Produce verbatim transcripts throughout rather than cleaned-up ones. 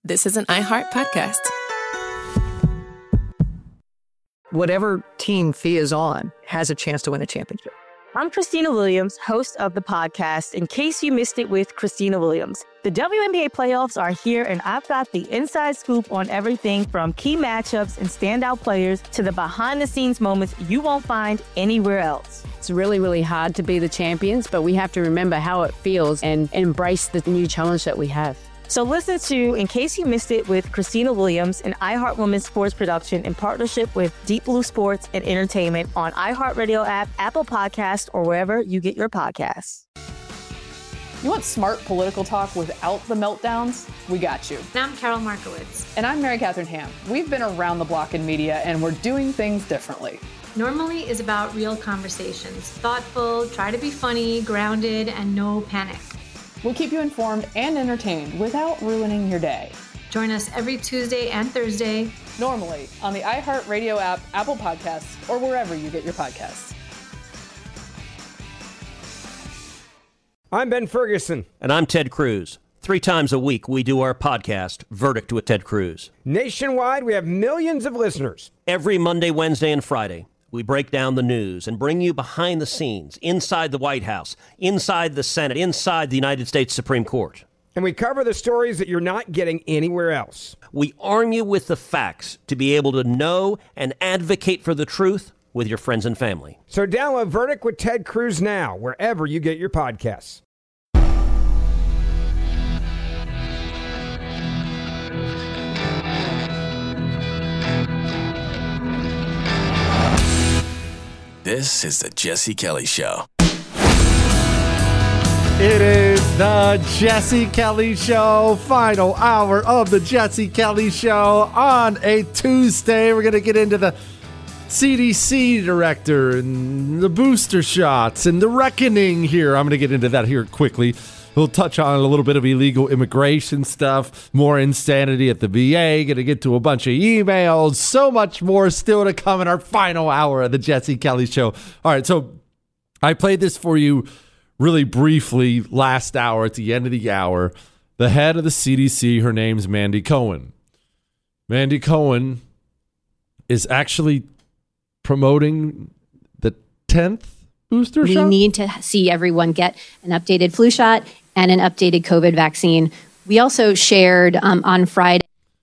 this is an iHeart podcast. Whatever team Thea is on has a chance to win a championship. I'm Christina Williams, host of the podcast, In Case You Missed It with Christina Williams. The W N B A playoffs are here, and I've got the inside scoop on everything from key matchups and standout players to the behind-the-scenes moments you won't find anywhere else. It's really, really hard to be the champions, but we have to remember how it feels and embrace the new challenge that we have. So listen to In Case You Missed It with Christina Williams, an iHeart Women's Sports production in partnership with Deep Blue Sports and Entertainment on iHeartRadio app, Apple Podcasts, or wherever you get your podcasts. You want smart political talk without the meltdowns? We got you. And I'm Carol Markowitz. And I'm Mary Catherine Ham. We've been around the block in media, and we're doing things differently. Normally is about real conversations. Thoughtful, try to be funny, grounded, and no panic. We'll keep you informed and entertained without ruining your day. Join us every Tuesday and Thursday. Normally on the iHeartRadio app, Apple Podcasts, or wherever you get your podcasts. I'm Ben Ferguson. And I'm Ted Cruz. Three times a week, we do our podcast, Verdict with Ted Cruz. Nationwide, we have millions of listeners. Every Monday, Wednesday, and Friday, we break down the news and bring you behind the scenes, inside the White House, inside the Senate, inside the United States Supreme Court. And we cover the stories that you're not getting anywhere else. We arm you with the facts to be able to know and advocate for the truth with your friends and family. So download Verdict with Ted Cruz now, wherever you get your podcasts. This is the Jesse Kelly Show. It is the Jesse Kelly Show, final hour of the Jesse Kelly Show on a Tuesday. We're going to get into the C D C director and the booster shots and the reckoning here. I'm going to get into that here quickly. We'll touch on a little bit of illegal immigration stuff, more insanity at the V A, going to get to a bunch of emails, so much more still to come in our final hour of the Jesse Kelly Show. All right, so I played this for you really briefly last hour at the end of the hour. The head of the C D C, her name's Mandy Cohen. Mandy Cohen is actually promoting the tenth booster we shot? We need to see everyone get an updated flu shot and an updated COVID vaccine. We also shared um, on Friday.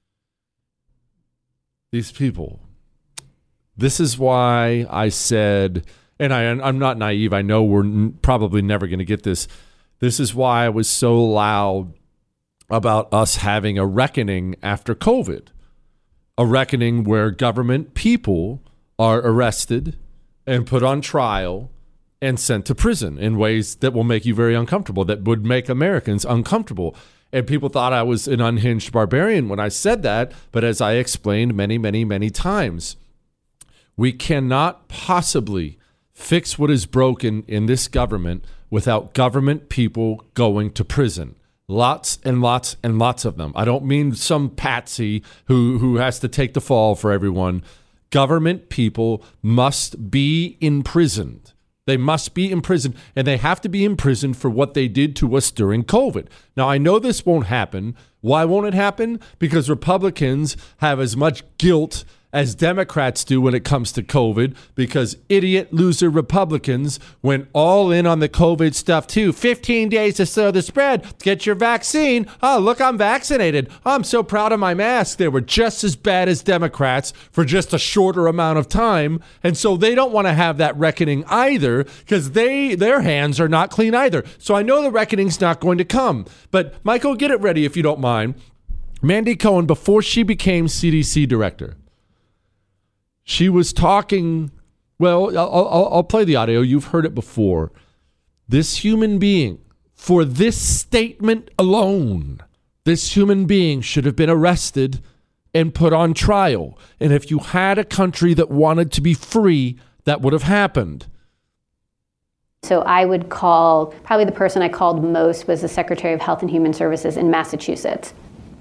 These people. This is why I said, and I, I'm not naive. I know we're n- probably never going to get this. This is why I was so loud about us having a reckoning after COVID. A reckoning where government people are arrested and put on trial and sent to prison in ways that will make you very uncomfortable, that would make Americans uncomfortable. And people thought I was an unhinged barbarian when I said that. But as I explained many, many, many times, we cannot possibly fix what is broken in this government without government people going to prison. Lots and lots and lots of them. I don't mean some patsy who, who has to take the fall for everyone. Government people must be imprisoned. They must be imprisoned, and they have to be imprisoned for what they did to us during COVID. Now, I know this won't happen. Why won't it happen? Because Republicans have as much guilt as Democrats do when it comes to COVID, because idiot loser Republicans went all in on the COVID stuff too. fifteen days to slow the spread. Get your vaccine. Oh, look, I'm vaccinated. Oh, I'm so proud of my mask. They were just as bad as Democrats for just a shorter amount of time. And so they don't want to have that reckoning either, because they their hands are not clean either. So I know the reckoning's not going to come. But Michael, get it ready if you don't mind. Mandy Cohen, before she became C D C director, she was talking, well, I'll, I'll, I'll play the audio. You've heard it before. This human being, for this statement alone, this human being should have been arrested and put on trial. And if you had a country that wanted to be free, that would have happened. So I would call, probably the person I called most was the Secretary of Health and Human Services in Massachusetts.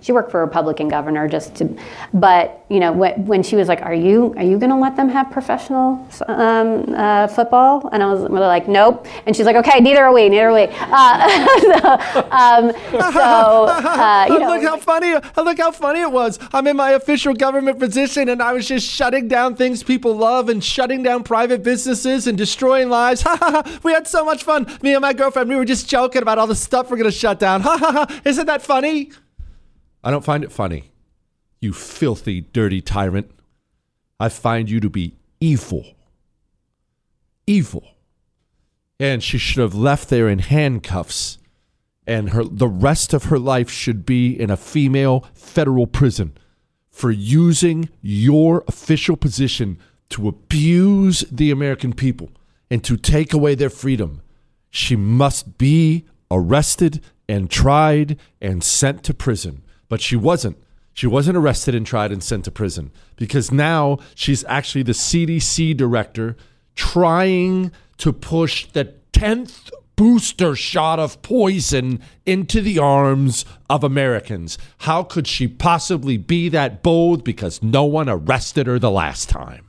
She worked for a Republican governor just to, but you know, when, when she was like, "Are you are you going to let them have professional um, uh, football?" And I was really like, "Nope." And she's like, "Okay, neither are we, neither are we." Uh, so, um, so uh, you know, look how funny! Look how funny it was. I'm in my official government position, and I was just shutting down things people love and shutting down private businesses and destroying lives. Ha ha ha! We had so much fun. Me and my girlfriend, we were just joking about all the stuff we're going to shut down. Ha ha ha! Isn't that funny? I don't find it funny. You filthy, dirty tyrant. I find you to be evil. Evil. And she should have left there in handcuffs. And her the rest of her life should be in a female federal prison for using your official position to abuse the American people and to take away their freedom. She must be arrested and tried and sent to prison. But she wasn't. She wasn't arrested and tried and sent to prison because now she's actually the C D C director trying to push the tenth booster shot of poison into the arms of Americans. How could she possibly be that bold? Because no one arrested her the last time.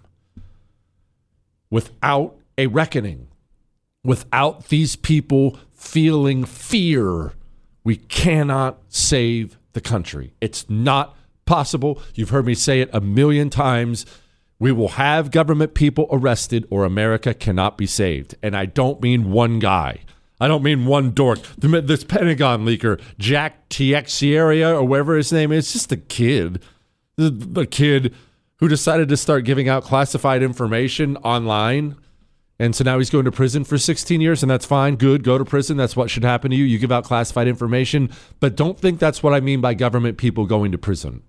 Without a reckoning, without these people feeling fear, we cannot save the country. It's not possible. You've heard me say it a million times. We will have government people arrested or America cannot be saved. And I don't mean one guy. I don't mean one dork. This Pentagon leaker, Jack Teixeira or whatever his name is, just a kid. The kid who decided to start giving out classified information online. And so now he's going to prison for sixteen years, and that's fine. Good, go to prison. That's what should happen to you. You give out classified information. But don't think that's what I mean by government people going to prison.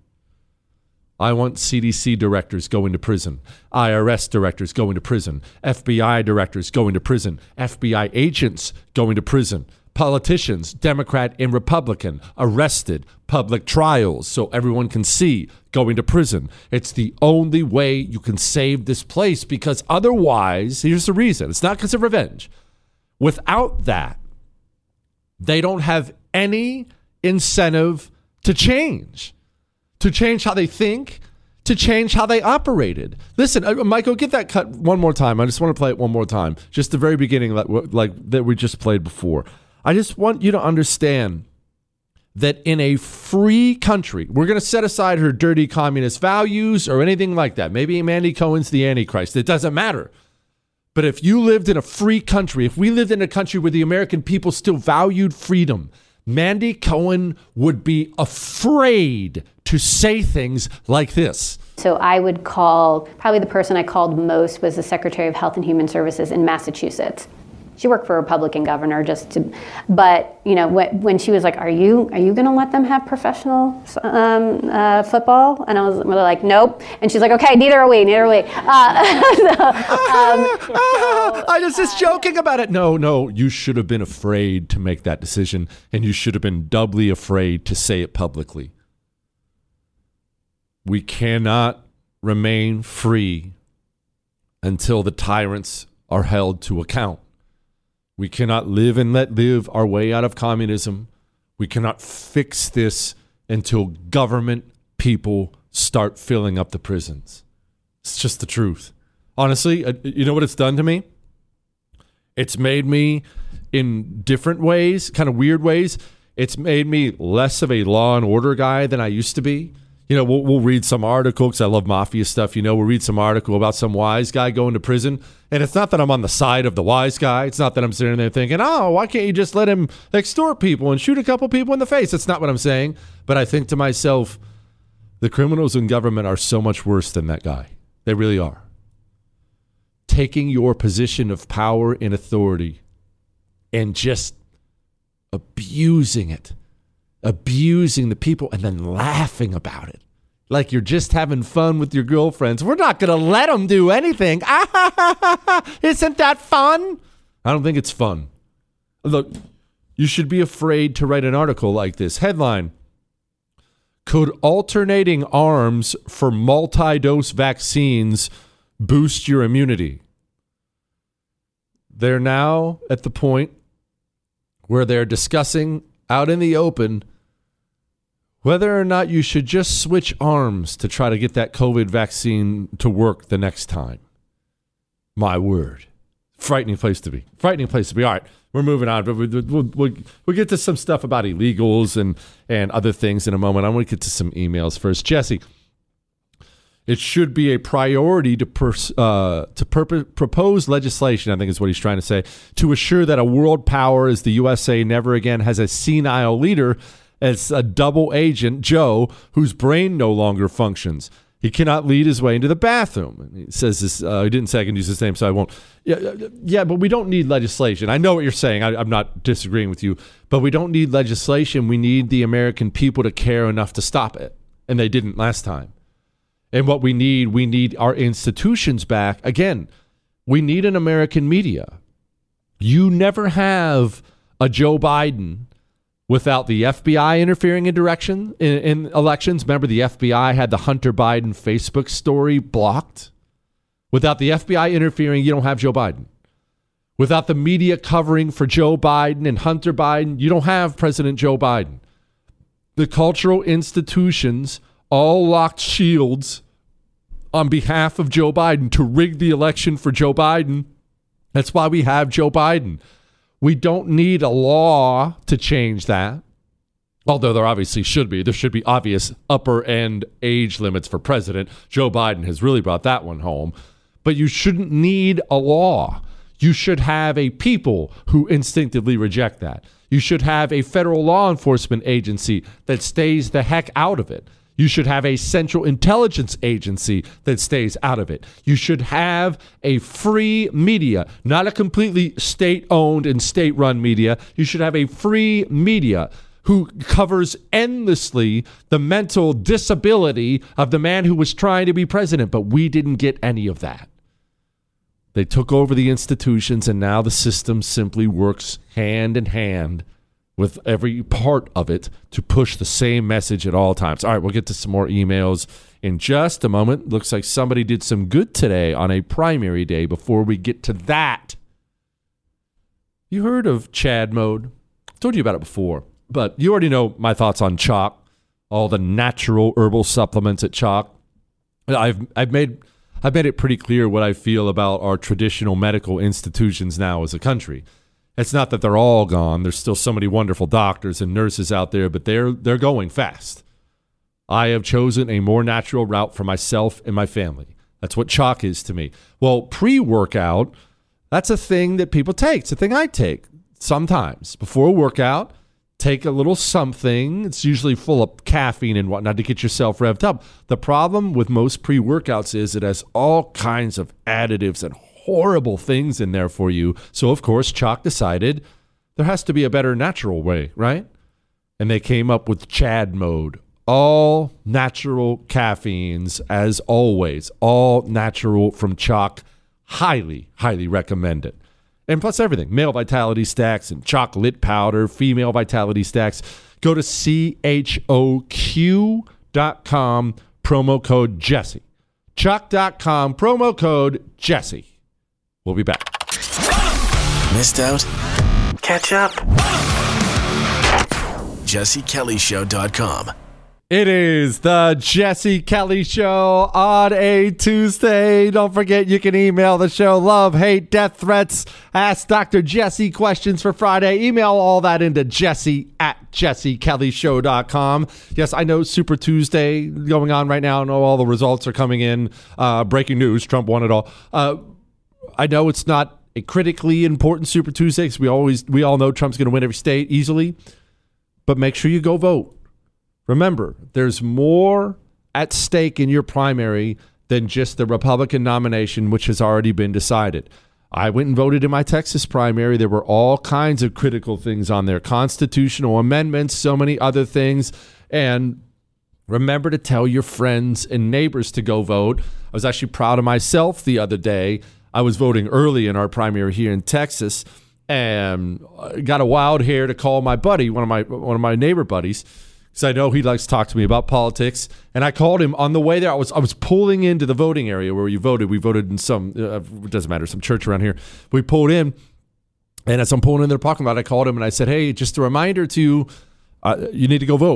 I want C D C directors going to prison, I R S directors going to prison, F B I directors going to prison, F B I agents going to prison, politicians, Democrat and Republican, arrested, public trials so everyone can see, going to prison. It's the only way you can save this place because otherwise, here's the reason. It's not because of revenge. Without that, they don't have any incentive to change, to change how they think, to change how they operated. Listen, uh, Michael, get that cut one more time. I just want to play it one more time. Just the very beginning, like, like that we just played before. I just want you to understand that in a free country, we're going to set aside her dirty communist values or anything like that. Maybe Mandy Cohen's the Antichrist. It doesn't matter. But if you lived in a free country, if we lived in a country where the American people still valued freedom, Mandy Cohen would be afraid to say things like this. So I would call, probably the person I called most was the Secretary of Health and Human Services in Massachusetts. She worked for a Republican governor just to, but you know, when, when she was like, "Are you are you going to let them have professional um, uh, football?" And I was really like, "Nope." And she's like, "Okay, neither are we, neither are we." Uh, so, um, so, I was just joking about it. No, no, you should have been afraid to make that decision, and you should have been doubly afraid to say it publicly. We cannot remain free until the tyrants are held to account. We cannot live and let live our way out of communism. We cannot fix this until government people start filling up the prisons. It's just the truth. Honestly, you know what it's done to me? It's made me, in different ways, kind of weird ways, it's made me less of a law and order guy than I used to be. You know, we'll, we'll read some article, because I love mafia stuff, you know, we'll read some article about some wise guy going to prison. And it's not that I'm on the side of the wise guy. It's not that I'm sitting there thinking, oh, why can't you just let him extort people and shoot a couple people in the face? That's not what I'm saying. But I think to myself, the criminals in government are so much worse than that guy. They really are. Taking your position of power and authority and just abusing it. Abusing the people and then laughing about it. Like you're just having fun with your girlfriends. We're not going to let them do anything. Ah, ha, ha, ha, ha. Isn't that fun? I don't think it's fun. Look, you should be afraid to write an article like this. Headline: Could alternating arms for multi-dose vaccines boost your immunity? They're now at the point where they're discussing out in the open whether or not you should just switch arms to try to get that COVID vaccine to work the next time. My word. Frightening place to be. Frightening place to be. All right, we're moving on. But we'll, we'll, we'll, we'll get to some stuff about illegals and, and other things in a moment. I want to get to some emails first. Jesse, it should be a priority to pers- uh, to pur- propose legislation, I think is what he's trying to say, to assure that a world power as the U S A never again has a senile leader as a double agent, Joe, whose brain no longer functions. He cannot lead his way into the bathroom. He says this. Uh, he didn't say I can use his name, so I won't. Yeah, yeah, but we don't need legislation. I know what you're saying. I, I'm not disagreeing with you, but we don't need legislation. We need the American people to care enough to stop it, and they didn't last time. And what we need, we need our institutions back. Again, we need an American media. You never have a Joe Biden without the F B I interfering in direction in, in elections. Remember, the F B I had the Hunter Biden Facebook story blocked. Without the F B I interfering, you don't have Joe Biden. Without the media covering for Joe Biden and Hunter Biden, you don't have President Joe Biden. The cultural institutions all locked shields on behalf of Joe Biden to rig the election for Joe Biden. That's why we have Joe Biden. We don't need a law to change that, although there obviously should be. There should be obvious upper end age limits for president. Joe Biden has really brought that one home. But you shouldn't need a law. You should have a people who instinctively reject that. You should have a federal law enforcement agency that stays the heck out of it. You should have a central intelligence agency that stays out of it. You should have a free media, not a completely state-owned and state-run media. You should have a free media who covers endlessly the mental disability of the man who was trying to be president. But we didn't get any of that. They took over the institutions, and now the system simply works hand in hand with every part of it to push the same message at all times. All right, we'll get to some more emails in just a moment. Looks like somebody did some good today on a primary day. Before we get to that, you heard of Chad mode? I told you about it before, but you already know my thoughts on chalk, all the natural herbal supplements at chalk. I've I've made I've made it pretty clear what I feel about our traditional medical institutions now as a country. It's not that they're all gone. There's still so many wonderful doctors and nurses out there, but they're they're going fast. I have chosen a more natural route for myself and my family. That's what chalk is to me. Well, pre-workout, that's a thing that people take. It's a thing I take sometimes. Before a workout, take a little something. It's usually full of caffeine and whatnot to get yourself revved up. The problem with most pre-workouts is it has all kinds of additives and horrible things in there for you. So, of course, Chalk decided there has to be a better natural way, right? And they came up with Chad mode. All natural caffeines, as always. All natural from Chalk. Highly, highly recommend it. And plus everything. Male vitality stacks and chocolate powder, female vitality stacks. Go to C H O Q dot com, promo code Jesse. Chalk dot com, promo code Jesse. We'll be back. Missed out? Catch up. Jesse Kelly Show dot com. It is the Jesse Kelly Show on a Tuesday. Don't forget you can email the show love, hate, death threats. Ask Doctor Jesse questions for Friday. Email all that into Jesse at Jesse Kelly Show dot com. Yes, I know Super Tuesday going on right now. I know all the results are coming in. Uh, breaking news, Trump won it all. Uh, I know it's not a critically important Super Tuesday because we always we all know Trump's going to win every state easily. But make sure you go vote. Remember, there's more at stake in your primary than just the Republican nomination, which has already been decided. I went and voted in my Texas primary. There were all kinds of critical things on there, constitutional amendments, so many other things. And remember to tell your friends and neighbors to go vote. I was actually proud of myself the other day. I was voting early in our primary here in Texas and got a wild hair to call my buddy, one of my one of my neighbor buddies, because I know he likes to talk to me about politics. And I called him on the way there. I was I was pulling into the voting area where you voted. We voted in some, uh, it doesn't matter, some church around here. We pulled in, and as I'm pulling in there parking lot, I called him and I said, hey, just a reminder to you, uh, you need to go vote.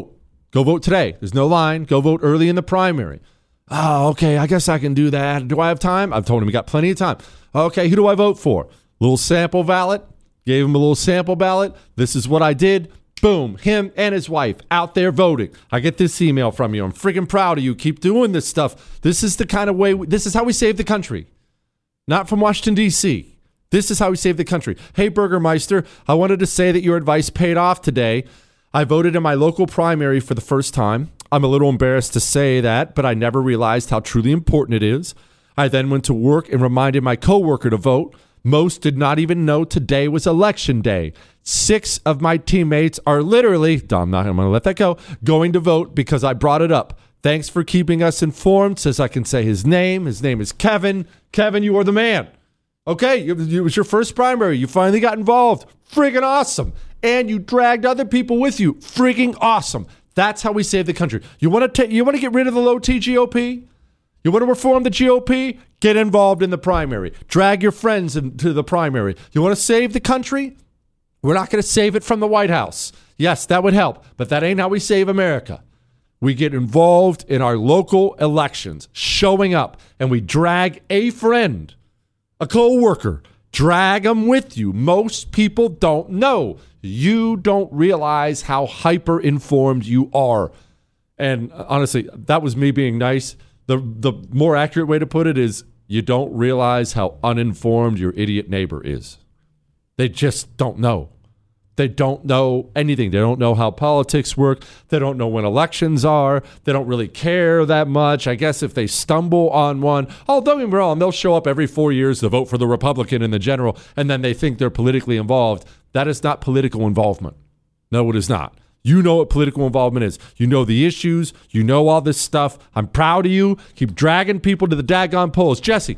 Go vote today. There's no line. Go vote early in the primary. Oh, okay, I guess I can do that. Do I have time? I've told him we got plenty of time. Okay, who do I vote for? Little sample ballot. Gave him a little sample ballot. This is what I did. Boom, him and his wife out there voting. I get this email from you. I'm freaking proud of you. Keep doing this stuff. This is the kind of way, we, this is how we save the country. Not from Washington, D C This is how we save the country. Hey, Burgermeister, I wanted to say that your advice paid off today. I voted in my local primary for the first time. I'm a little embarrassed to say that, but I never realized how truly important it is. I then went to work and reminded my coworker to vote. Most did not even know today was election day. Six of my teammates are literally, I'm not going to let that go, going to vote because I brought it up. Thanks for keeping us informed. Says I can say his name. His name is Kevin. Kevin, you are the man. Okay, it was your first primary. You finally got involved. Freaking awesome. And you dragged other people with you. Freaking awesome. That's how we save the country. You want to ta- you want to get rid of the low T G O P? You want to reform the G O P? Get involved in the primary. Drag your friends into the primary. You want to save the country? We're not going to save it from the White House. Yes, that would help, but that ain't how we save America. We get involved in our local elections, showing up, and we drag a friend, a co-worker, drag them with you. Most people don't know. You don't realize how hyper-informed you are. And honestly, that was me being nice. The the more accurate way to put it is you don't realize how uninformed your idiot neighbor is. They just don't know. They don't know anything. They don't know how politics work. They don't know when elections are. They don't really care that much. I guess if they stumble on one, oh, don't get me wrong, they'll show up every four years to vote for the Republican in the general, and then they think they're politically involved. That is not political involvement. No, it is not. You know what political involvement is. You know the issues. You know all this stuff. I'm proud of you. Keep dragging people to the daggone polls. Jesse,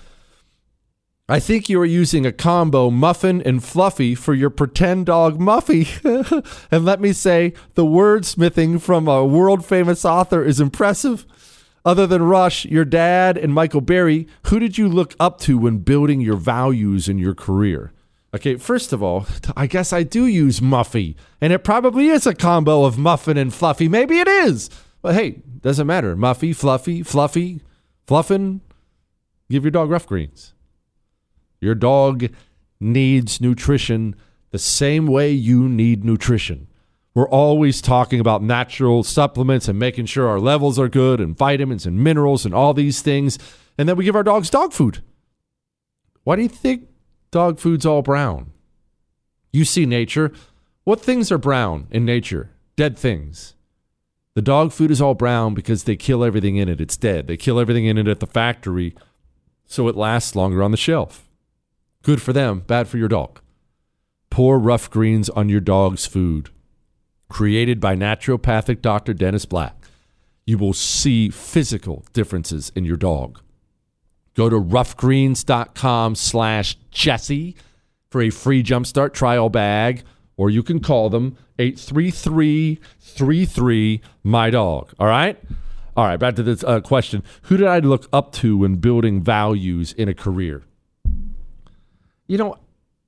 I think you are using a combo muffin and fluffy for your pretend dog Muffy. And let me say, the wordsmithing from a world-famous author is impressive. Other than Rush, your dad, and Michael Berry, who did you look up to when building your values in your career? Okay, first of all, I guess I do use Muffy, and it probably is a combo of muffin and fluffy. Maybe it is. But hey, doesn't matter. Muffy, fluffy, fluffy, fluffin. Give your dog Rough Greens. Your dog needs nutrition the same way you need nutrition. We're always talking about natural supplements and making sure our levels are good and vitamins and minerals and all these things. And then we give our dogs dog food. Why do you think dog food's all brown? You see nature. What things are brown in nature? Dead things. The dog food is all brown because they kill everything in it. It's dead. They kill everything in it at the factory so it lasts longer on the shelf. Good for them, bad for your dog. Pour Rough Greens on your dog's food. Created by naturopathic Doctor Dennis Black. You will see physical differences in your dog. Go to roughgreens.com slash Jesse for a free Jumpstart trial bag, or you can call them eight three three, three three, my dog. All right? All right, back to this uh, question. Who did I look up to when building values in a career? You know,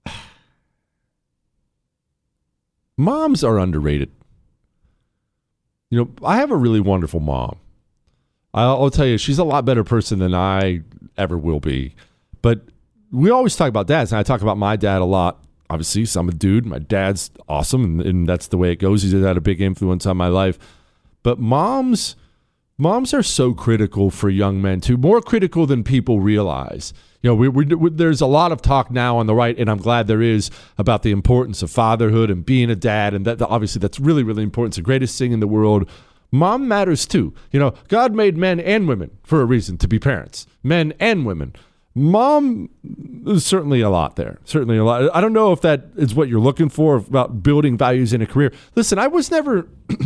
moms are underrated. You know, I have a really wonderful mom. I'll, I'll tell you, she's a lot better person than I ever will be. But we always talk about dads, and I talk about my dad a lot. Obviously, so I'm a dude. My dad's awesome, and, and that's the way it goes. He's had a big influence on my life. But moms, moms are so critical for young men, too. More critical than people realize. You know, we, we, we, there's a lot of talk now on the right, and I'm glad there is, about the importance of fatherhood and being a dad, and that obviously that's really, really important. It's the greatest thing in the world. Mom matters too. You know, God made men and women for a reason to be parents, men and women. Mom, there's certainly a lot there, certainly a lot. I don't know if that is what you're looking for about building values in a career. Listen, I was never,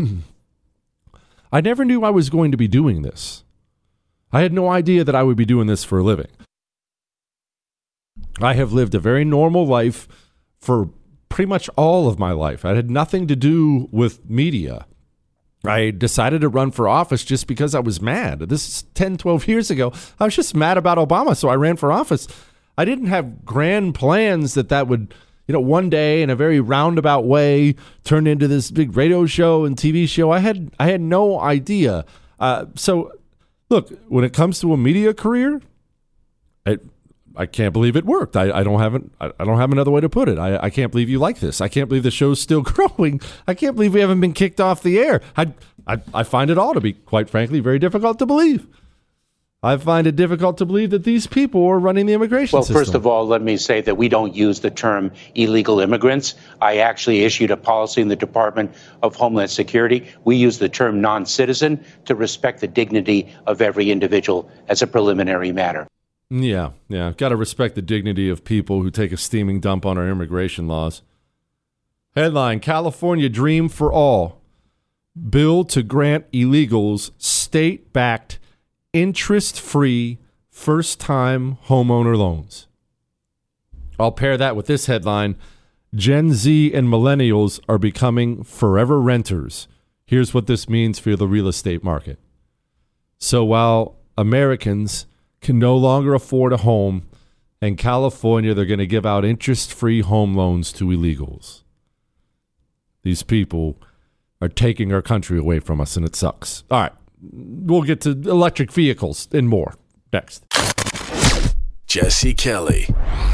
I never knew I was going to be doing this. I had no idea that I would be doing this for a living. I have lived a very normal life for pretty much all of my life. I had nothing to do with media. I decided to run for office just because I was mad. This is ten, twelve years ago. I was just mad about Obama, so I ran for office. I didn't have grand plans that that would, you know, one day in a very roundabout way turned into this big radio show and T V show. I had I had no idea. Uh, so, look, when it comes to a media career, I I can't believe it worked. I, I don't have an, I, I don't have another way to put it. I, I can't believe you like this. I can't believe the show's still growing. I can't believe we haven't been kicked off the air. I I, I find it all to be, quite frankly, very difficult to believe. I find it difficult to believe that these people are running the immigration well, system. Well, first of all, let me say that we don't use the term illegal immigrants. I actually issued a policy in the Department of Homeland Security. We use the term non-citizen to respect the dignity of every individual as a preliminary matter. Yeah, yeah. Got to respect the dignity of people who take a steaming dump on our immigration laws. Headline, California Dream for All. Bill to grant illegals state-backed interest-free first-time homeowner loans. I'll pair that with this headline. Gen Z and millennials are becoming forever renters. Here's what this means for the real estate market. So while Americans can no longer afford a home, in California they're going to give out interest-free home loans to illegals. These people are taking our country away from us, and it sucks. All right. We'll get to electric vehicles and more next. Jesse Kelly.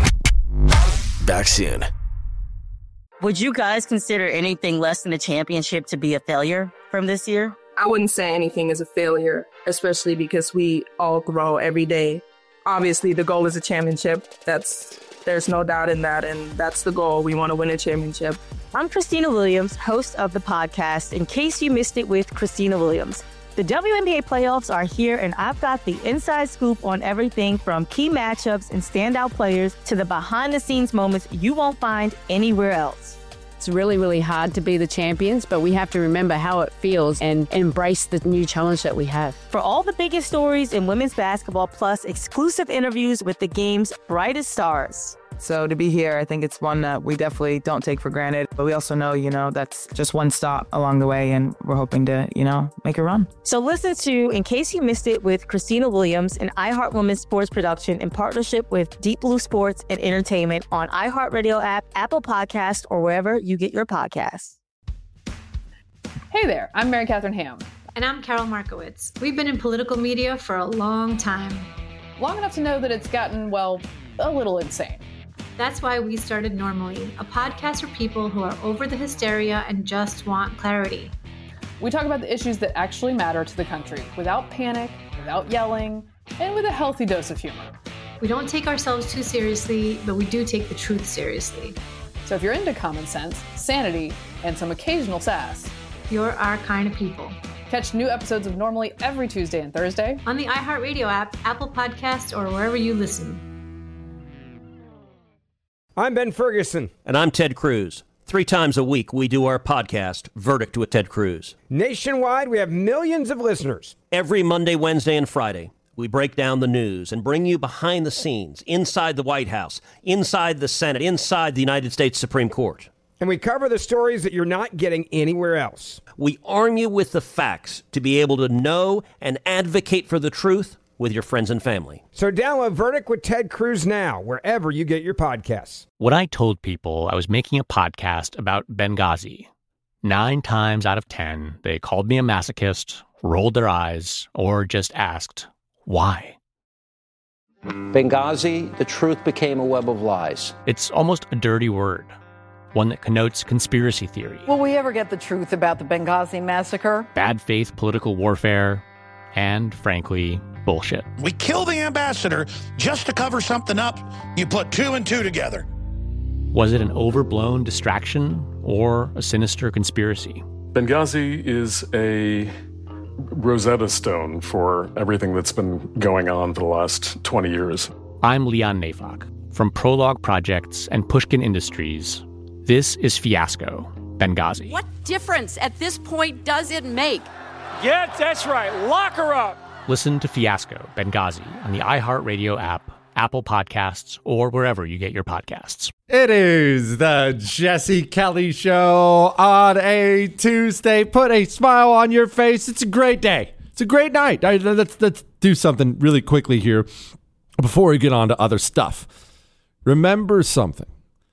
Back soon. Would you guys consider anything less than a championship to be a failure from this year? I wouldn't say anything is a failure, especially because we all grow every day. Obviously, the goal is a championship. That's there's no doubt in that, and that's the goal. We want to win a championship. I'm Christina Williams, host of the podcast In Case You Missed It with Christina Williams. The W N B A playoffs are here, and I've got the inside scoop on everything from key matchups and standout players to the behind-the-scenes moments you won't find anywhere else. It's really, really hard to be the champions, but we have to remember how it feels and embrace the new challenge that we have. For all the biggest stories in women's basketball, plus exclusive interviews with the game's brightest stars. So to be here, I think it's one that we definitely don't take for granted. But we also know, you know, that's just one stop along the way, and we're hoping to, you know, make a run. So listen to In Case You Missed It with Christina Williams, an iHeart Women's sports production in partnership with Deep Blue Sports and Entertainment on iHeartRadio app, Apple Podcast, or wherever you get your podcasts. Hey there, I'm Mary Catherine Ham. And I'm Carol Markowitz. We've been in political media for a long time. Long enough to know that it's gotten, well, a little insane. That's why we started Normally, a podcast for people who are over the hysteria and just want clarity. We talk about the issues that actually matter to the country without panic, without yelling, and with a healthy dose of humor. We don't take ourselves too seriously, but we do take the truth seriously. So if you're into common sense, sanity, and some occasional sass, you're our kind of people. Catch new episodes of Normally every Tuesday and Thursday on the iHeartRadio app, Apple Podcasts, or wherever you listen. I'm Ben Ferguson. And I'm Ted Cruz. Three times a week, we do our podcast, Verdict with Ted Cruz. Nationwide, we have millions of listeners. Every Monday, Wednesday, and Friday, we break down the news and bring you behind the scenes, inside the White House, inside the Senate, inside the United States Supreme Court. And we cover the stories that you're not getting anywhere else. We arm you with the facts to be able to know and advocate for the truth with your friends and family. So download Verdict with Ted Cruz now, wherever you get your podcasts. When I told people I was making a podcast about Benghazi, nine times out of ten, they called me a masochist, rolled their eyes, or just asked, why? Benghazi, the truth became a web of lies. It's almost a dirty word, one that connotes conspiracy theory. Will we ever get the truth about the Benghazi massacre? Bad faith political warfare, and, frankly, bullshit. We kill the ambassador just to cover something up. You put two and two together. Was it an overblown distraction or a sinister conspiracy? Benghazi is a Rosetta Stone for everything that's been going on for the last twenty years. I'm Leon Neyfakh. From Prologue Projects and Pushkin Industries, this is Fiasco, Benghazi. What difference at this point does it make? Yeah, that's right. Lock her up. Listen to Fiasco, Benghazi on the iHeartRadio app, Apple Podcasts, or wherever you get your podcasts. It is the Jesse Kelly Show on a Tuesday. Put a smile on your face. It's a great day. It's a great night. Right, let's, let's do something really quickly here before we get on to other stuff. Remember something.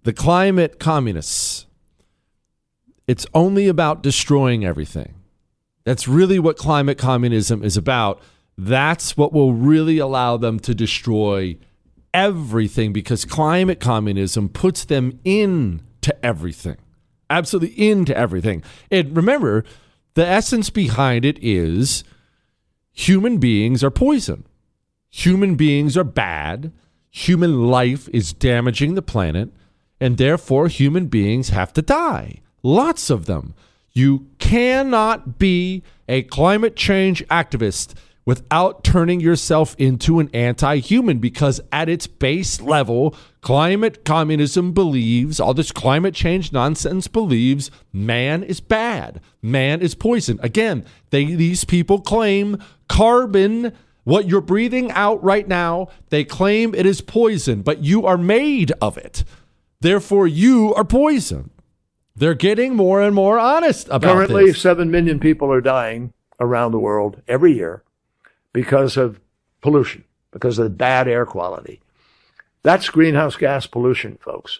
the climate communists, it's only about destroying everything. That's really what climate communism is about. That's what will really allow them to destroy everything, because climate communism puts them into everything. Absolutely into everything. And remember, the essence behind it is human beings are poison. Human beings are bad. Human life is damaging the planet, and therefore human beings have to die. Lots of them. You cannot be a climate change activist without turning yourself into an anti-human, because at its base level, climate communism believes, all this climate change nonsense believes, man is bad. Man is poison. Again, they, these people claim carbon, what you're breathing out right now, they claim it is poison, but you are made of it. Therefore, you are poison. They're getting more and more honest about Currently, this. seven million people are dying around the world every year because of pollution, because of the bad air quality. That's greenhouse gas pollution, folks.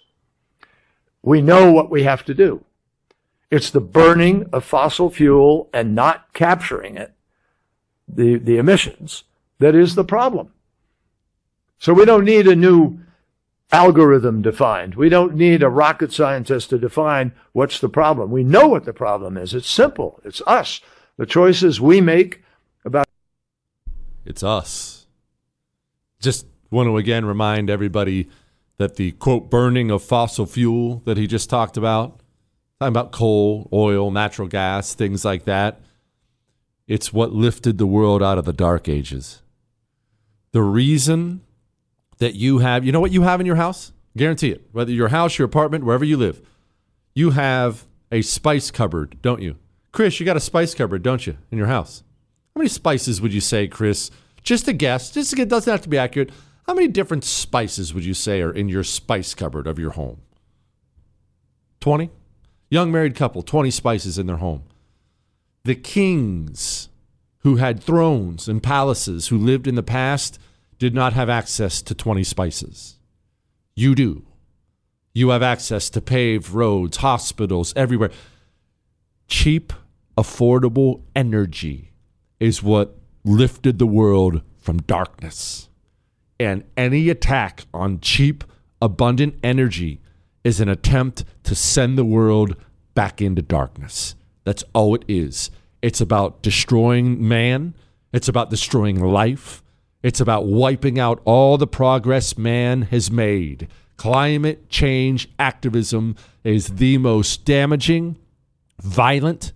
We know what we have to do. It's the burning of fossil fuel and not capturing it, the, the emissions, that is the problem. So we don't need a new algorithm defined. We don't need a rocket scientist to define what's the problem. We know what the problem is. It's simple. It's us. The choices we make about. It's us. Just want to again remind everybody that the, quote, burning of fossil fuel that he just talked about, talking about coal, oil, natural gas, things like that, it's what lifted the world out of the dark ages. The reason that you have, you know what you have in your house? Guarantee it. Whether your house, your apartment, wherever you live, you have a spice cupboard, don't you? Chris, you got a spice cupboard, don't you, in your house? How many spices would you say, Chris? Just a guess. Just it doesn't have to be accurate. How many different spices would you say are in your spice cupboard of your home? twenty? Young married couple, twenty spices in their home. The kings who had thrones and palaces, who lived in the past, did not have access to twenty spices. You do. You have access to paved roads, hospitals, everywhere. Cheap, affordable energy is what lifted the world from darkness. And any attack on cheap, abundant energy is an attempt to send the world back into darkness. That's all it is. It's about destroying man. It's about destroying life. It's about wiping out all the progress man has made. Climate change activism is the most damaging, violent,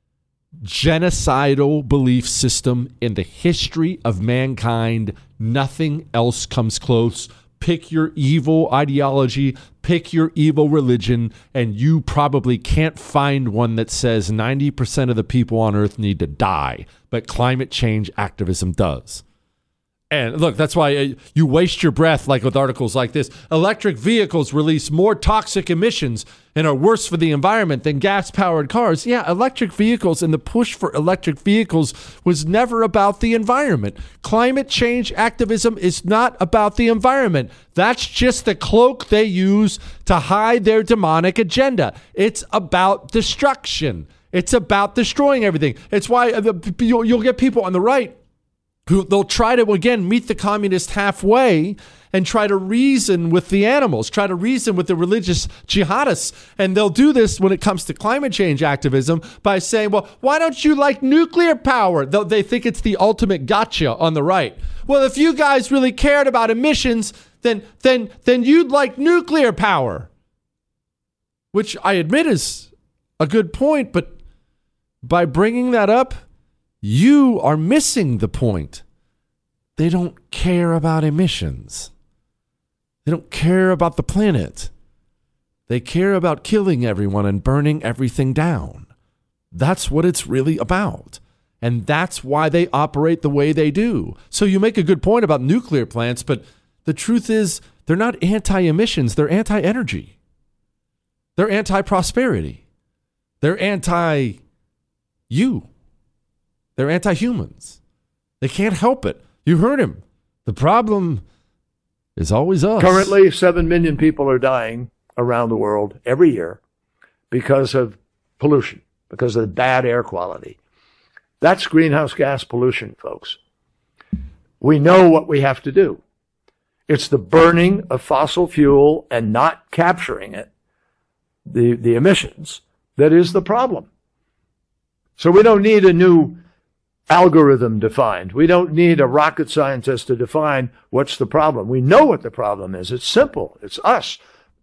genocidal belief system in the history of mankind. Nothing else comes close. Pick your evil ideology, pick your evil religion, and you probably can't find one that says ninety percent of the people on earth need to die, but climate change activism does. And look, that's why uh, you waste your breath like with articles like this. Electric vehicles release more toxic emissions and are worse for the environment than gas-powered cars. Yeah, electric vehicles and the push for electric vehicles was never about the environment. Climate change activism is not about the environment. That's just the cloak they use to hide their demonic agenda. It's about destruction. It's about destroying everything. It's why you'll, you'll get people on the right who they'll try to, again, meet the communist halfway and try to reason with the animals, try to reason with the religious jihadists. And they'll do this when it comes to climate change activism by saying, well, why don't you like nuclear power? They'll, they think it's the ultimate gotcha on the right. Well, if you guys really cared about emissions, then then then you'd like nuclear power, which I admit is a good point. But by bringing that up, you are missing the point. They don't care about emissions. They don't care about the planet. They care about killing everyone and burning everything down. That's what it's really about. And that's why they operate the way they do. So you make a good point about nuclear plants, but the truth is they're not anti-emissions. They're anti-energy. They're anti-prosperity. They're anti-you. They're anti-humans. They can't help it. You heard him. The problem is always us. Currently, seven million people are dying around the world every year because of pollution, because of the bad air quality. That's greenhouse gas pollution, folks. We know what we have to do. It's the burning of fossil fuel and not capturing it, the, the emissions, that is the problem. So we don't need a new algorithm defined. We don't need a rocket scientist to define what's the problem. We know what the problem is. It's simple. It's us.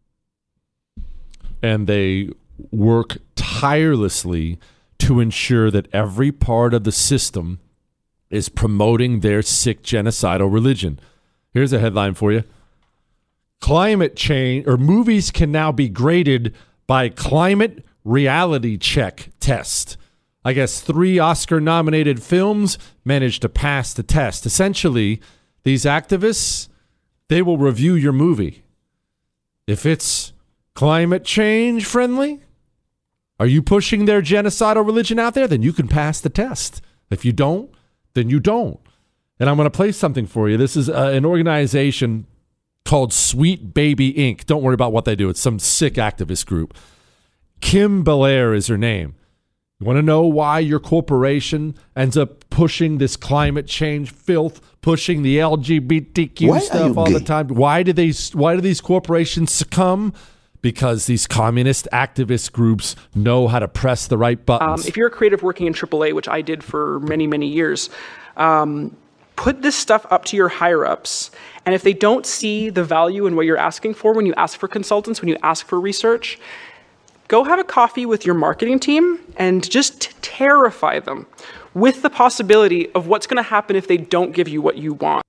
And they work tirelessly to ensure that every part of the system is promoting their sick genocidal religion. Here's a headline for you. Climate change, or movies can now be graded by climate reality check test. I guess three Oscar-nominated films managed to pass the test. Essentially, these activists, they will review your movie. If it's climate change friendly, are you pushing their genocidal religion out there? Then you can pass the test. If you don't, then you don't. And I'm going to play something for you. This is uh, an organization called Sweet Baby Incorporated. Don't worry about what they do. It's some sick activist group. Kim Belair is her name. You want to know why your corporation ends up pushing this climate change filth, pushing the L G B T Q Why stuff all gay? the time? Why do they? Why do these corporations succumb? Because these communist activist groups know how to press the right buttons. Um, if you're a creative working in triple A, which I did for many, many years, um, put this stuff up to your higher-ups. And if they don't see the value in what you're asking for when you ask for consultants, when you ask for research, go have a coffee with your marketing team and just terrify them with the possibility of what's going to happen if they don't give you what you want.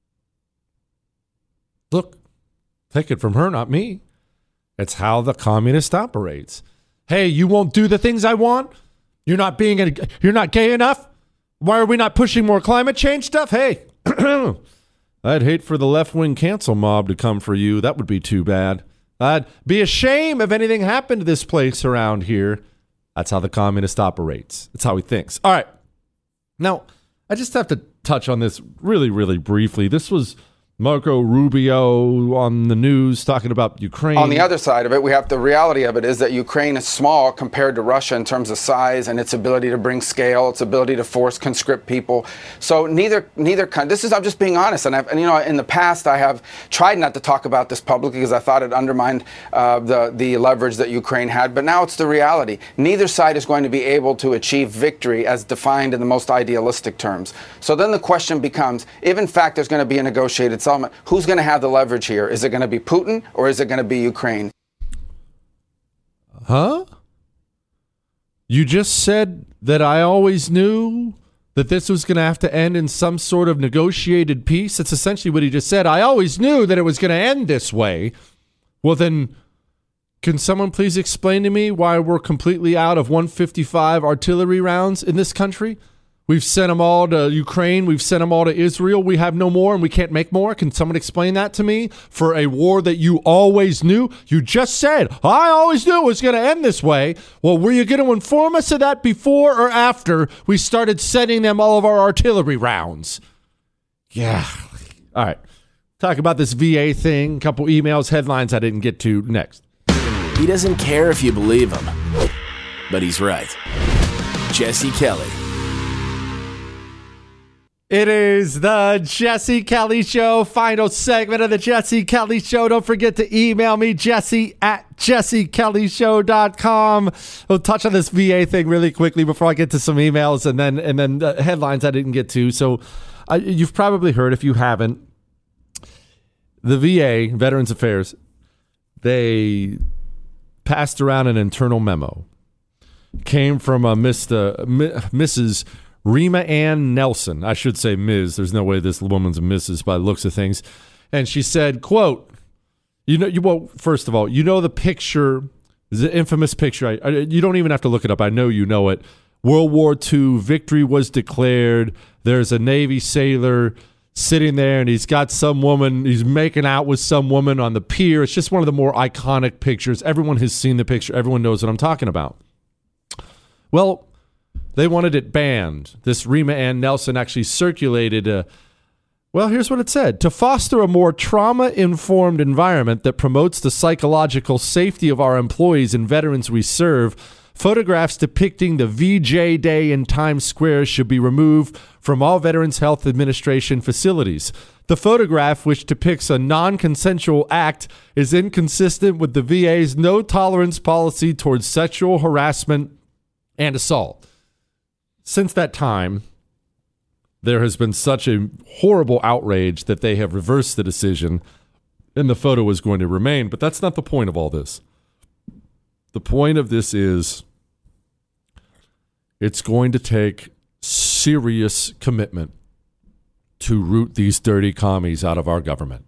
Look, take it from her, not me. It's how the communist operates. Hey, you won't do the things I want? You're not being a, you're not gay enough? Why are we not pushing more climate change stuff? Hey, I'd hate for the left-wing cancel mob to come for you. That would be too bad. I'd be a shame if anything happened to this place around here. That's how the communist operates. That's how he thinks. All right. Now, I just have to touch on this really, really briefly. This was Marco Rubio on the news talking about Ukraine. On the other side of it, we have the reality of it is that Ukraine is small compared to Russia in terms of size and its ability to bring scale, its ability to force conscript people. So neither, neither kind. This is, I'm just being honest. And, I've, and you know, in the past, I have tried not to talk about this publicly because I thought it undermined uh, the the leverage that Ukraine had. But now it's the reality. Neither side is going to be able to achieve victory as defined in the most idealistic terms. So then the question becomes, if in fact there's going to be a negotiated settlement, who's going to have the leverage here? Is it going to be Putin or is it going to be Ukraine? Huh? You just said that I always knew that this was going to have to end in some sort of negotiated peace. That's essentially what he just said. I always knew that it was going to end this way. Well, then, can someone please explain to me why we're completely out of one fifty-five artillery rounds in this country? We've sent them all to Ukraine. We've sent them all to Israel. We have no more and we can't make more. Can someone explain that to me for a war that you always knew? You just said, I always knew it was going to end this way. Well, were you going to inform us of that before or after we started sending them all of our artillery rounds? Yeah. All right. Talk about this V A thing. A couple emails, headlines I didn't get to next. He doesn't care if you believe him, but he's right. Jesse Kelly. It is the Jesse Kelly Show, final segment of the Jesse Kelly Show. Don't forget to email me, Jesse at jesse kelly show dot com. We'll touch on this V A thing really quickly before I get to some emails and then and then the headlines I didn't get to. So uh, you've probably heard, if you haven't, the V A, Veterans Affairs, they passed around an internal memo. Came from a Mister Missus Rima Ann Nelson. I should say Miz There's no way this woman's a Missus by the looks of things. And she said, quote, you know, you well, first of all, you know the picture, the infamous picture. I, I, you don't even have to look it up. I know you know it. World War Two, victory was declared. There's a Navy sailor sitting there, and he's got some woman, he's making out with some woman on the pier. It's just one of the more iconic pictures. Everyone has seen the picture. Everyone knows what I'm talking about. Well, they wanted it banned. This Rima Ann Nelson actually circulated a, Well, here's what it said. To foster a more trauma-informed environment that promotes the psychological safety of our employees and veterans we serve, photographs depicting the V J Day in Times Square should be removed from all Veterans Health Administration facilities. The photograph, which depicts a non-consensual act, is inconsistent with the V A's no-tolerance policy towards sexual harassment and assault. Since that time, there has been such a horrible outrage that they have reversed the decision and the photo is going to remain. But that's not the point of all this. The point of this is it's going to take serious commitment to root these dirty commies out of our government.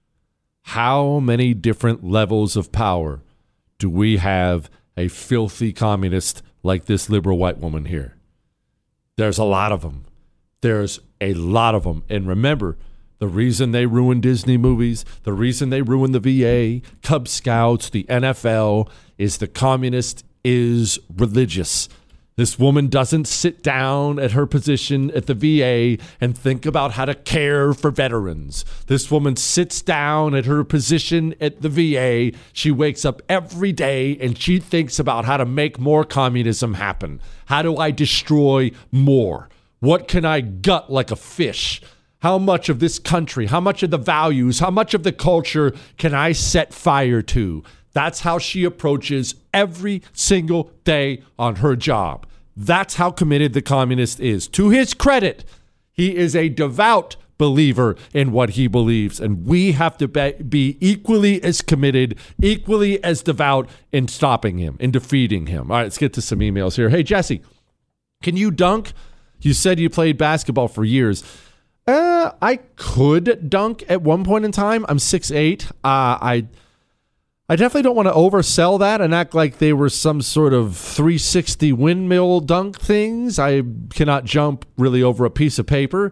How many different levels of power do we have a filthy communist like this liberal white woman here? There's a lot of them. There's a lot of them. And remember, the reason they ruin Disney movies, the reason they ruin the V A, Cub Scouts, the N F L, is the communist is religious. This woman doesn't sit down at her position at the V A and think about how to care for veterans. This woman sits down at her position at the V A. She wakes up every day and she thinks about how to make more communism happen. How do I destroy more? What can I gut like a fish? How much of this country, how much of the values, how much of the culture can I set fire to? That's how she approaches every single day on her job. That's how committed the communist is. To his credit, he is a devout believer in what he believes, and we have to be equally as committed, equally as devout in stopping him, in defeating him. All right, let's get to some emails here. Hey, Jesse, can you dunk? You said you played basketball for years. Uh, I could dunk at one point in time. I'm six eight. Uh, I I definitely don't want to oversell that and act like they were some sort of three sixty windmill dunk things. I cannot jump really over a piece of paper.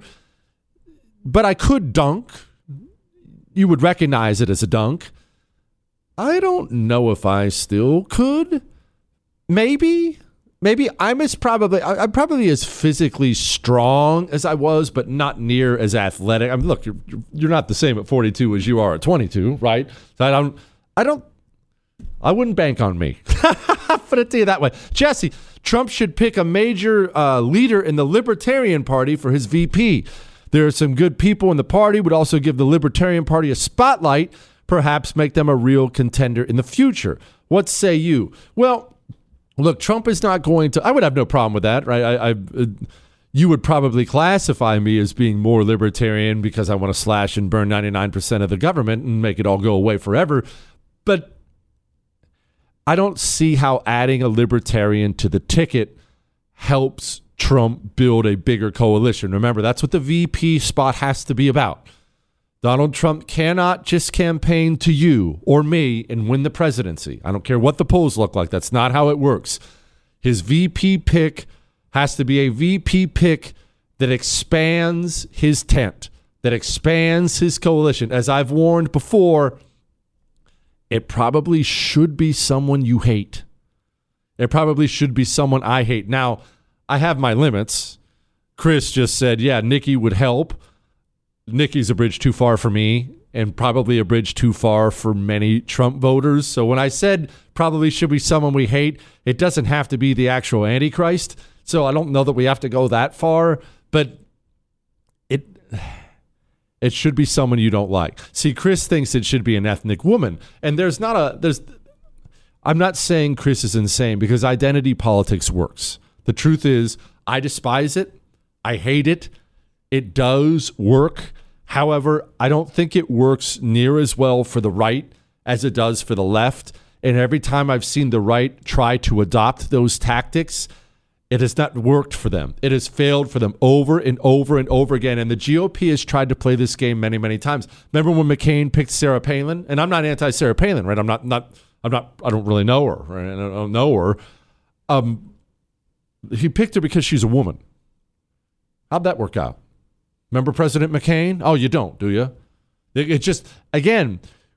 But I could dunk. You would recognize it as a dunk. I don't know if I still could. Maybe. Maybe I'm as probably I'm probably as physically strong as I was, but not near as athletic. I mean, look, you're you're not the same at forty-two as you are at twenty-two, right? So I don't, I don't, I wouldn't bank on me. Put it to you that way, Jesse. Trump should pick a major uh, leader in the Libertarian Party for his V P. There are some good people in the party. Would also give the Libertarian Party a spotlight. Perhaps make them a real contender in the future. What say you? Well. Look, Trump is not going to. I would have no problem with that, right? I, I, uh, you would probably classify me as being more libertarian because I want to slash and burn ninety-nine percent of the government and make it all go away forever. But I don't see how adding a libertarian to the ticket helps Trump build a bigger coalition. Remember, that's what the V P spot has to be about. Donald Trump cannot just campaign to you or me and win the presidency. I don't care what the polls look like. That's not how it works. His V P pick has to be a V P pick that expands his tent, that expands his coalition. As I've warned before, it probably should be someone you hate. It probably should be someone I hate. Now, I have my limits. Chris just said, yeah, Nikki would help. Nikki's a bridge too far for me and probably a bridge too far for many Trump voters. So when I said probably should be someone we hate, it doesn't have to be the actual Antichrist. So I don't know that we have to go that far, but it it should be someone you don't like. See, Chris thinks it should be an ethnic woman. And there's not a there's I'm not saying Chris is insane because identity politics works. The truth is, I despise it. I hate it. It does work. However, I don't think it works near as well for the right as it does for the left. And every time I've seen the right try to adopt those tactics, it has not worked for them. It has failed for them over and over and over again. And the G O P has tried to play this game many, many times. Remember when McCain picked Sarah Palin? And I'm not anti-Sarah Palin, right? I'm not, not, I'm not, I don't really know her, right? I don't know her. Um, he picked her because she's a woman. How'd that work out? Remember President McCain? Oh, you don't, do you? It, it just, again,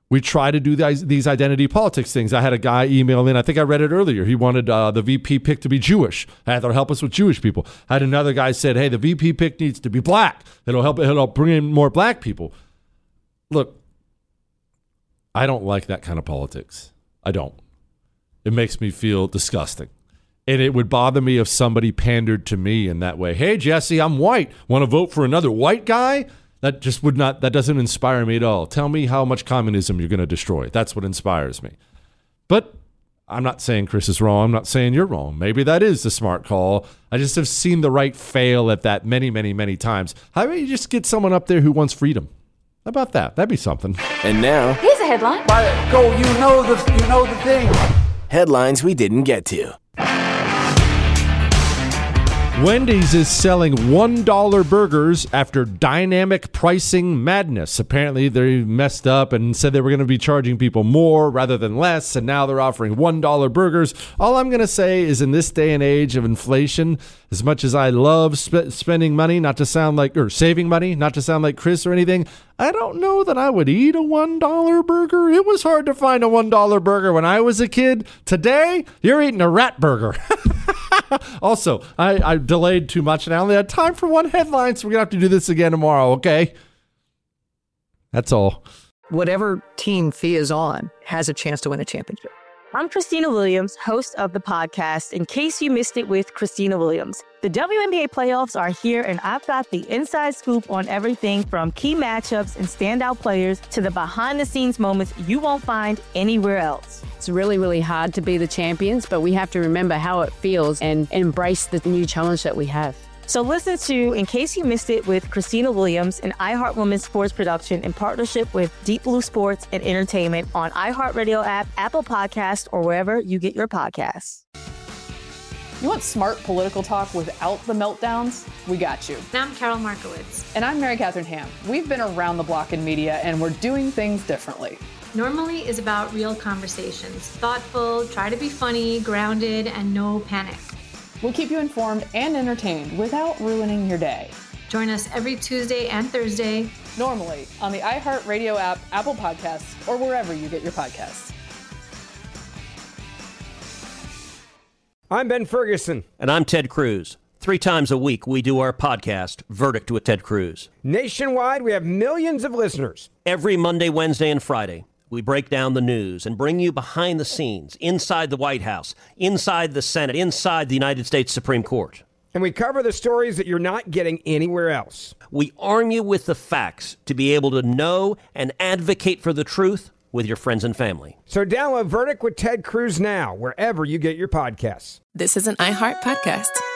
we try to do these, these identity politics things. I had a guy email in, I think I read it earlier. He wanted uh, the V P pick to be Jewish. I had to help us with Jewish people. I had another guy said, hey, the V P pick needs to be black. It'll help, it'll bring in more black people. Look, I don't like that kind of politics. I don't. It makes me feel disgusting. And it would bother me if somebody pandered to me in that way. Hey, Jesse, I'm white. Want to vote for another white guy? That just would not, that doesn't inspire me at all. Tell me how much communism you're going to destroy. That's what inspires me. But I'm not saying Chris is wrong. I'm not saying you're wrong. Maybe that is the smart call. I just have seen the right fail at that many, many, many times. How about you just get someone up there who wants freedom? How about that? That'd be something. And now, Here's a headline. go, you know the, you know the thing. Headlines we didn't get to. Wendy's is selling one dollar burgers after dynamic pricing madness. Apparently, they messed up and said they were going to be charging people more rather than less, and now they're offering one dollar burgers. All I'm going to say is in this day and age of inflation, as much as I love sp- spending money, not to sound like, or saving money, not to sound like Chris or anything, I don't know that I would eat a one dollar burger. It was hard to find a one dollar burger when I was a kid. Today, you're eating a rat burger. Also, I, I delayed too much and I only had time for one headline, so we're going to have to do this again tomorrow, okay? That's all. Whatever team Fee is on has a chance to win a championship. I'm Christina Williams, host of the podcast, In Case You Missed It with Christina Williams. The W N B A playoffs are here, and I've got the inside scoop on everything from key matchups and standout players to the behind-the-scenes moments you won't find anywhere else. It's really, really hard to be the champions, but we have to remember how it feels and embrace the new challenge that we have. So listen to In Case You Missed It with Christina Williams, an iHeart Women's sports production in partnership with Deep Blue Sports and Entertainment on iHeartRadio app, Apple Podcast, or wherever you get your podcasts. You want smart political talk without the meltdowns? We got you. And I'm Carol Markowitz. And I'm Mary Catherine Ham. We've been around the block in media, and we're doing things differently. Normally is about real conversations. Thoughtful, try to be funny, grounded, and no panic. We'll keep you informed and entertained without ruining your day. Join us every Tuesday and Thursday. Normally on the iHeartRadio app, Apple Podcasts, or wherever you get your podcasts. I'm Ben Ferguson. And I'm Ted Cruz. Three times a week, we do our podcast, Verdict with Ted Cruz. Nationwide, we have millions of listeners. Every Monday, Wednesday, and Friday, we break down the news and bring you behind the scenes, inside the White House, inside the Senate, inside the United States Supreme Court. And we cover the stories that you're not getting anywhere else. We arm you with the facts to be able to know and advocate for the truth with your friends and family. So download Verdict with Ted Cruz now, wherever you get your podcasts. This is an iHeart podcast.